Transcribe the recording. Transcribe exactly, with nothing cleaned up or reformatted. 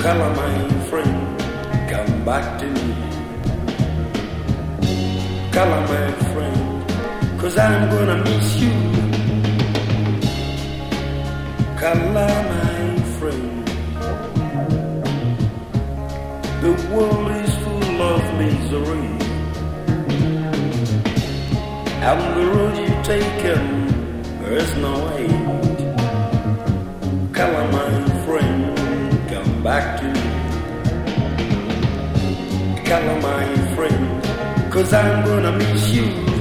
Color, my friend, come back to me. Color, my friend, cause I'm gonna miss you. Color, my friend, the world is full of misery. On the road you've taken, there's no aid. Color, my friend, come back to me. Color, my friend, cause I'm gonna miss you.